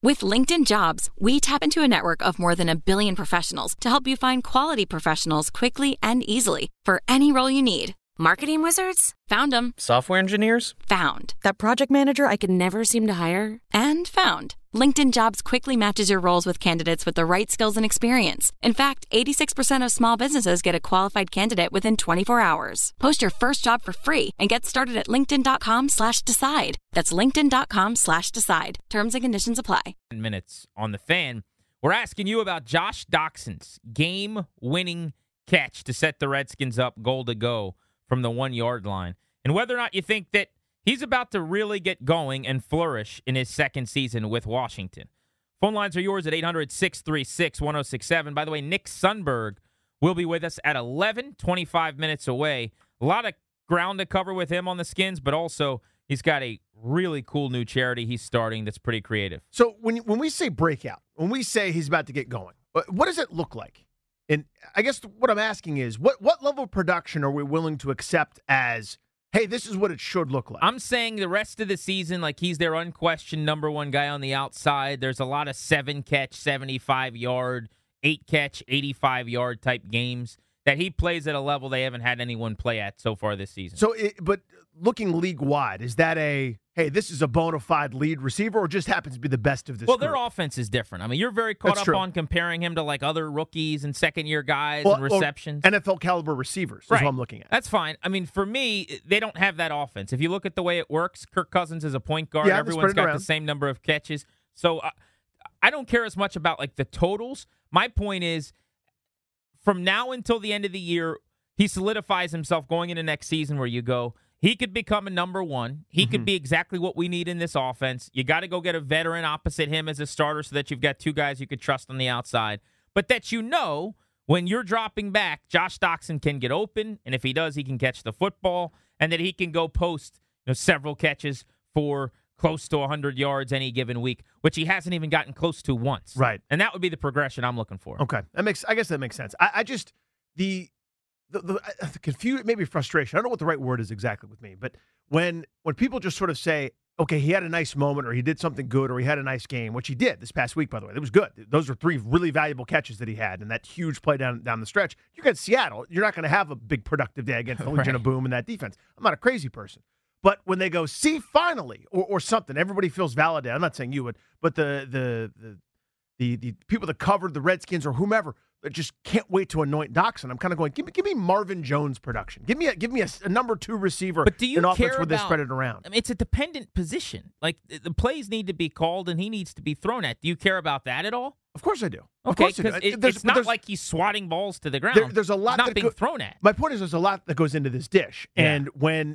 With LinkedIn Jobs, we tap into a network of more than 1 billion professionals to help you find quality professionals quickly and easily for any role you need. Marketing wizards? Found them. Software engineers? Found. That project manager I could never seem to hire? And found. LinkedIn Jobs quickly matches your roles with candidates with the right skills and experience. In fact, 86% of small businesses get a qualified candidate within 24 hours. Post your first job for free and get started at linkedin.com/decide. That's linkedin.com/decide. Terms and conditions apply. Minutes on the Fan. We're asking you about Josh Doxson's game-winning catch to set the Redskins up goal to go from the 1-yard line, and whether or not you think that he's about to really get going and flourish in his second season with Washington. Phone lines are yours at 800-636-1067. By the way, Nick Sundberg will be with us at 11, 25 minutes away. A lot of ground to cover with him on the Skins, but also he's got a really cool new charity he's starting that's pretty creative. So when we say breakout, when we say he's about to get going, what does it look like? And I guess what I'm asking is, what level of production are we willing to accept as, hey, this is what it should look like? I'm saying the rest of the season, like he's their unquestioned number one guy on the outside. There's a lot of 7-catch, 75-yard, 8-catch, 85-yard type games that he plays at a level they haven't had anyone play at so far this season. So, but looking league-wide, is that a, hey, this is a bona fide lead receiver, or just happens to be the best of this Well, group? their offense is different. I mean, you're very caught up on comparing him to like other rookies and second-year guys and receptions. NFL caliber receivers is what I'm looking at. That's fine. I mean, for me, they don't have that offense. If you look at the way it works, Kirk Cousins is a point guard. Yeah, everyone's got the same number of catches. So I don't care as much about like the totals. My point is, from now until the end of the year, he solidifies himself going into next season where you go, he could become a number one. He could be exactly what we need in this offense. You got to go get a veteran opposite him as a starter so that you've got two guys you could trust on the outside. But that when you're dropping back, Josh Doxson can get open, and if he does, he can catch the football, and that he can go post several catches for close to 100 yards any given week, which he hasn't even gotten close to once. Right. And that would be the progression I'm looking for. Okay. I guess that makes sense. I just, the confusion, maybe frustration, I don't know what the right word is exactly with me, but when people just sort of say, okay, he had a nice moment, or he did something good, or he had a nice game, which he did this past week, by the way. It was good. Those are 3 really valuable catches that he had, and that huge play down the stretch. You get Seattle, you're not going to have a big productive day against the Legion of Boom and that defense. I'm not a crazy person. But when they go, see, finally, or something, everybody feels validated. I'm not saying you would, but the people that covered the Redskins or whomever that just can't wait to anoint Doxson. I'm kind of going, give me Marvin Jones production. Give me a number 2 receiver in offense where they spread it around. I mean, it's a dependent position. Like, the plays need to be called and he needs to be thrown at. Do you care about that at all? Of course I do. Okay, because it's not like he's swatting balls to the ground. There's a lot not being thrown at. My point is, there's a lot that goes into this dish, and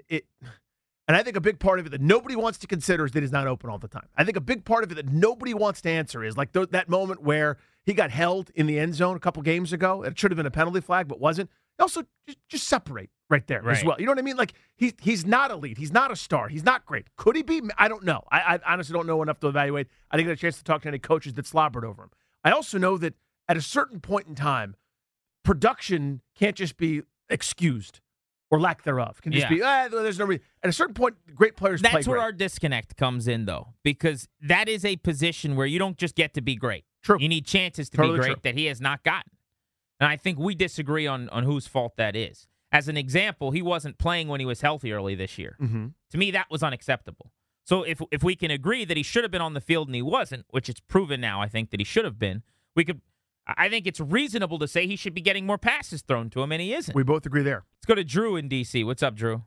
and I think a big part of it that nobody wants to consider is that he's not open all the time. I think a big part of it that nobody wants to answer is like that moment where he got held in the end zone a couple games ago. It should have been a penalty flag, but wasn't. Also, just separate right there as well. You know what I mean? Like, he's not elite. He's not a star. He's not great. Could he be? I don't know. I honestly don't know enough to evaluate. I didn't get a chance to talk to any coaches that slobbered over him. I also know that at a certain point in time, production can't just be excused. Or lack thereof. Can just be, there's no reason. At a certain point, great players play great. That's where our disconnect comes in, though, because that is a position where you don't just get to be great. True. You need chances to be great that he has not gotten. And I think we disagree on whose fault that is. As an example, he wasn't playing when he was healthy early this year. Mm-hmm. To me, that was unacceptable. So if we can agree that he should have been on the field and he wasn't, which it's proven now, I think, that he should have been, I think it's reasonable to say he should be getting more passes thrown to him, and he isn't. We both agree there. Let's go to Drew in D.C. What's up, Drew?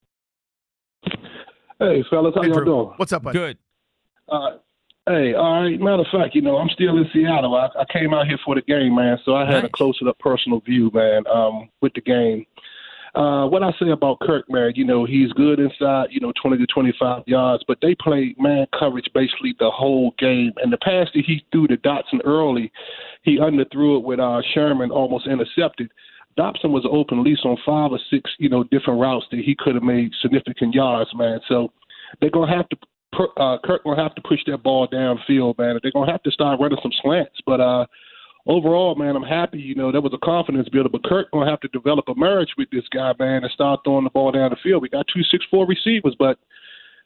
Hey, fellas. How y'all doing? What's up, buddy? Good. Hey, all right. Matter of fact, I'm still in Seattle. I came out here for the game, man, so I had a closer-up personal view, man, with the game. What I say about Kirk, man, he's good inside, 20 to 25 yards, but they play man coverage basically the whole game. And the pass that he threw to Dotson early, he underthrew it with Sherman, almost intercepted. Dobson was open at least on 5 or 6, different routes that he could have made significant yards, man. So they're going to have to Kirk going to have to push that ball downfield, man. They're going to have to start running some slants. But overall, man, I'm happy. There was a confidence builder. But Kirk going to have to develop a marriage with this guy, man, and start throwing the ball down the field. We got 2 6'4" receivers, but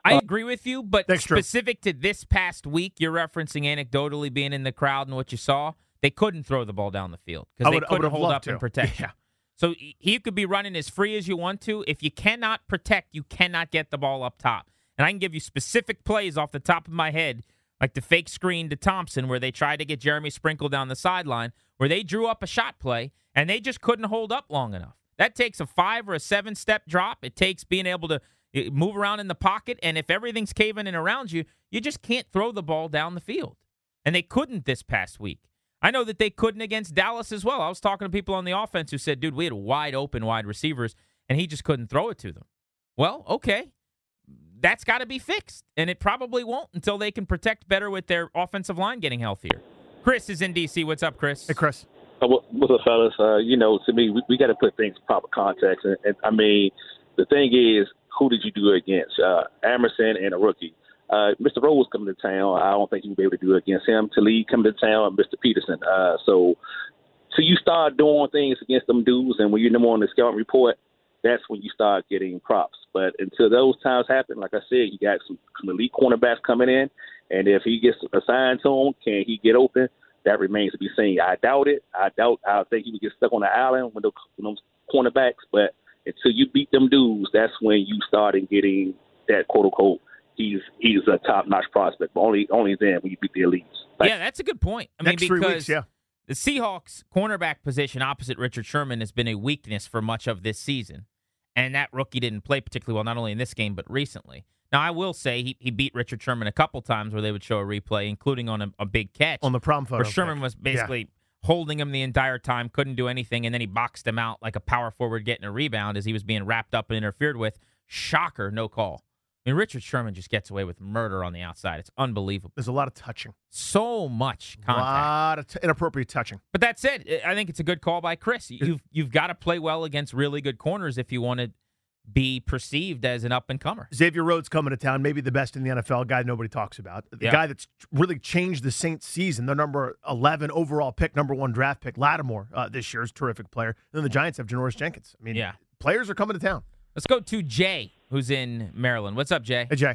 I agree with you, but That's true. specific to this past week, you're referencing anecdotally being in the crowd and what you saw. They couldn't throw the ball down the field because they couldn't hold up and protect you. So you could be running as free as you want to. If you cannot protect, you cannot get the ball up top. And I can give you specific plays off the top of my head, like the fake screen to Thompson where they tried to get Jeremy Sprinkle down the sideline, where they drew up a shot play, and they just couldn't hold up long enough. That takes a 5 or a 7-step drop. It takes being able to move around in the pocket, and if everything's caving in around you, you just can't throw the ball down the field. And they couldn't this past week. I know that they couldn't against Dallas as well. I was talking to people on the offense who said, dude, we had wide open wide receivers, and he just couldn't throw it to them. Well, okay. That's got to be fixed, and it probably won't until they can protect better with their offensive line getting healthier. Chris is in D.C. What's up, Chris? Hey, Chris. What's up, fellas? To me, we got to put things in proper context. And I mean, the thing is, who did you do it against? Emerson and a rookie. Mr. Rose coming to town. I don't think you'll be able to do it against him. Talib coming to town, and Mr. Peterson. So you start doing things against them dudes, and when you're number on the scouting report, that's when you start getting props. But until those times happen, like I said, you got some elite cornerbacks coming in, and if he gets assigned to him, can he get open? That remains to be seen. I doubt it. I think he would get stuck on the island with those cornerbacks. But until you beat them dudes, that's when you start getting that quote unquote. He's a top notch prospect. But only then when you beat the elites. Yeah, that's a good point. I mean, Next 3 weeks, yeah. The Seahawks cornerback position opposite Richard Sherman has been a weakness for much of this season. And that rookie didn't play particularly well, not only in this game, but recently. Now, I will say he beat Richard Sherman a couple times where they would show a replay, including on a big catch. On the prom photo. Where Sherman was basically holding him the entire time, couldn't do anything, and then he boxed him out like a power forward getting a rebound as he was being wrapped up and interfered with. Shocker, no call. I mean, Richard Sherman just gets away with murder on the outside. It's unbelievable. There's a lot of touching. So much contact. A lot of inappropriate touching. But that said, I think it's a good call by Chris. You've got to play well against really good corners if you want to be perceived as an up-and-comer. Xavier Rhodes coming to town, maybe the best in the NFL, guy nobody talks about. The guy that's really changed the Saints season, their number 11 overall pick, number 1 draft pick, Lattimore, this year's terrific player. And then the Giants have Janoris Jenkins. I mean, players are coming to town. Let's go to Jay, who's in Maryland. What's up, Jay? Hey, Jay.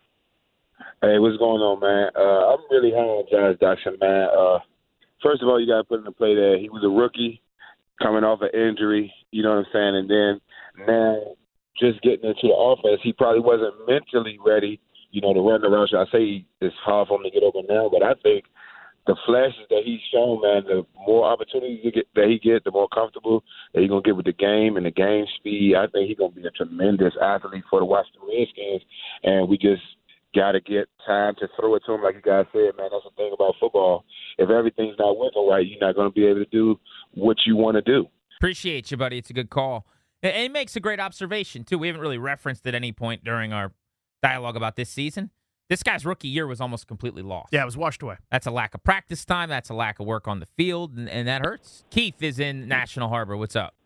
Hey, what's going on, man? I'm really high on Josh Doctson, man. First of all, you got to put into play that he was a rookie coming off an injury, you know what I'm saying? And then now just getting into the offense, he probably wasn't mentally ready, to run the route. I say it's hard for him to get open now, but I think the flashes that he's shown, man, the more opportunities that he gets, the more comfortable that he's going to get with the game and the game speed. I think he's going to be a tremendous athlete for the Washington Redskins, and we just got to get time to throw it to him. Like you guys said, man, that's the thing about football. If everything's not working right, you're not going to be able to do what you want to do. Appreciate you, buddy. It's a good call. And it makes a great observation, too. We haven't really referenced at any point during our dialogue about this season. This guy's rookie year was almost completely lost. Yeah, it was washed away. That's a lack of practice time. That's a lack of work on the field, and that hurts. Keith is in National Harbor. What's up?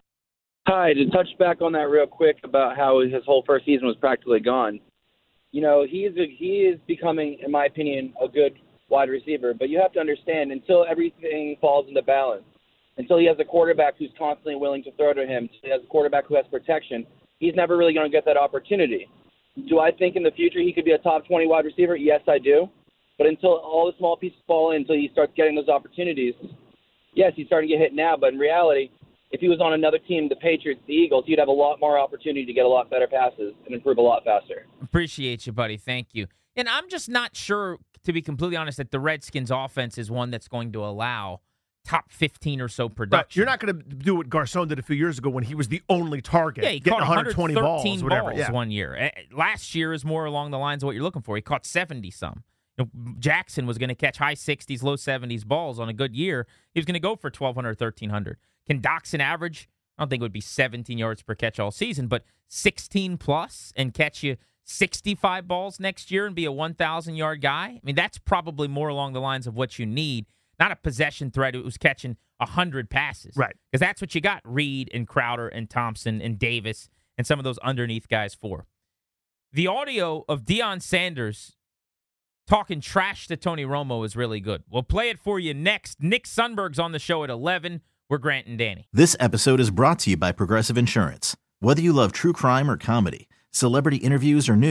Hi. To touch back on that real quick about how his whole first season was practically gone. He is becoming, in my opinion, a good wide receiver. But you have to understand, until everything falls into balance, until he has a quarterback who's constantly willing to throw to him, until he has a quarterback who has protection, he's never really going to get that opportunity. Do I think in the future he could be a top 20 wide receiver? Yes, I do. But until all the small pieces fall in, until he starts getting those opportunities, yes, he's starting to get hit now. But in reality, if he was on another team, the Patriots, the Eagles, he'd have a lot more opportunity to get a lot better passes and improve a lot faster. Appreciate you, buddy. Thank you. And I'm just not sure, to be completely honest, that the Redskins offense is one that's going to allow top 15 or so production. Right. You're not going to do what Garcon did a few years ago when he was the only target. Yeah, he getting caught 120 balls, whatever. Balls one year. Last year is more along the lines of what you're looking for. He caught 70-some. Jackson was going to catch high 60s, low 70s balls on a good year. He was going to go for 1,200, 1,300. Can Doctson average? I don't think it would be 17 yards per catch all season, but 16-plus and catch you 65 balls next year and be a 1,000-yard guy? I mean, that's probably more along the lines of what you need. Not a possession threat who was catching 100 passes. Right. Because that's what you got Reed and Crowder and Thompson and Davis and some of those underneath guys for. The audio of Deion Sanders talking trash to Tony Romo is really good. We'll play it for you next. Nick Sundberg's on the show at 11. We're Grant and Danny. This episode is brought to you by Progressive Insurance. Whether you love true crime or comedy, celebrity interviews or news,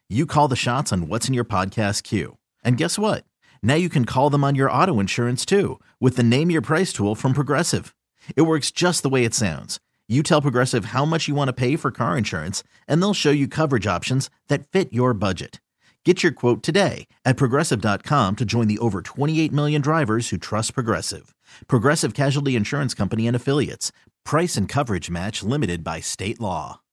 You call the shots on what's in your podcast queue. And guess what? Now you can call them on your auto insurance too with the Name Your Price tool from Progressive. It works just the way it sounds. You tell Progressive how much you want to pay for car insurance, and they'll show you coverage options that fit your budget. Get your quote today at Progressive.com to join the over 28 million drivers who trust Progressive. Progressive Casualty Insurance Company and Affiliates. Price and coverage match limited by state law.